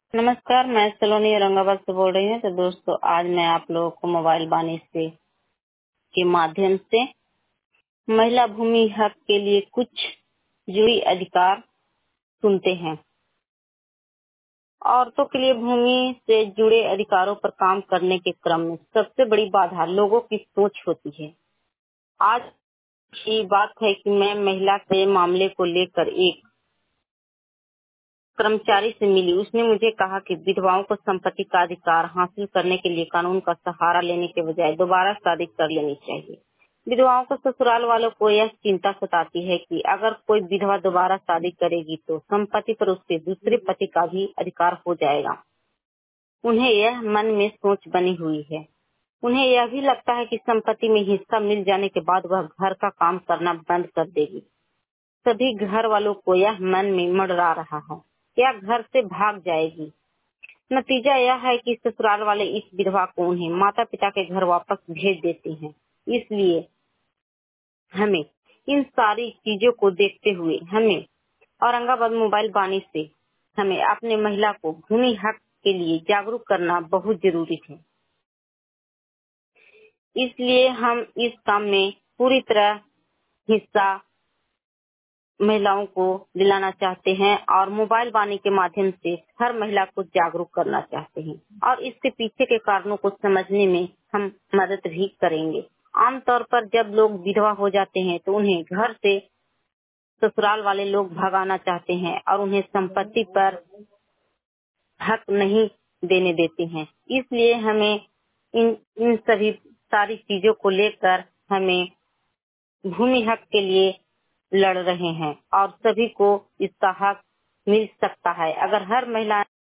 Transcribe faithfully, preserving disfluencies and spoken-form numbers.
नमस्कार, मैं सलोनी औरंगाबाद से बोल रही हूँ। तो दोस्तों, आज मैं आप लोगों को मोबाइल बानी से के माध्यम से महिला भूमि हक के लिए कुछ जुड़ी अधिकार सुनते हैं। औरतों के लिए भूमि से जुड़े अधिकारों पर काम करने के क्रम में सबसे बड़ी बाधा लोगों की सोच होती है। आज की बात है कि मैं महिला के मामले को लेकर एक कर्मचारी से मिली। उसने मुझे कहा कि विधवाओं को संपत्ति का अधिकार हासिल करने के लिए कानून का सहारा लेने के बजाय दोबारा शादी कर लेनी चाहिए। विधवाओं को ससुराल वालों को यह चिंता सताती है कि अगर कोई विधवा दोबारा शादी करेगी तो संपत्ति पर उसके दूसरे पति का भी अधिकार हो जाएगा। उन्हें यह मन में सोच बनी हुई है। उन्हें यह भी लगता है कि संपत्ति में हिस्सा मिल जाने के बाद वह घर का काम करना बंद कर देगी। सभी घर वालों को यह मन में मंडरा रहा है, क्या घर से भाग जाएगी। नतीजा यह है कि ससुराल वाले इस विधवा को उन्हें माता पिता के घर वापस भेज देते हैं। इसलिए हमें इन सारी चीजों को देखते हुए हमें औरंगाबाद मोबाइल बानी से हमें अपने महिला को भूमि हक के लिए जागरूक करना बहुत जरूरी है। इसलिए हम इस काम में पूरी तरह हिस्सा महिलाओं को दिलाना चाहते हैं और मोबाइल बानी के माध्यम से हर महिला को जागरूक करना चाहते हैं और इसके पीछे के कारणों को समझने में हम मदद भी करेंगे। आमतौर पर जब लोग विधवा हो जाते हैं तो उन्हें घर से ससुराल वाले लोग भगाना चाहते हैं और उन्हें संपत्ति पर हक नहीं देने देते हैं। इसलिए हमें इन इन सभी सारी चीजों को लेकर हमें भूमि हक के लिए लड़ रहे हैं और सभी को इसका हक मिल सकता है अगर हर महिला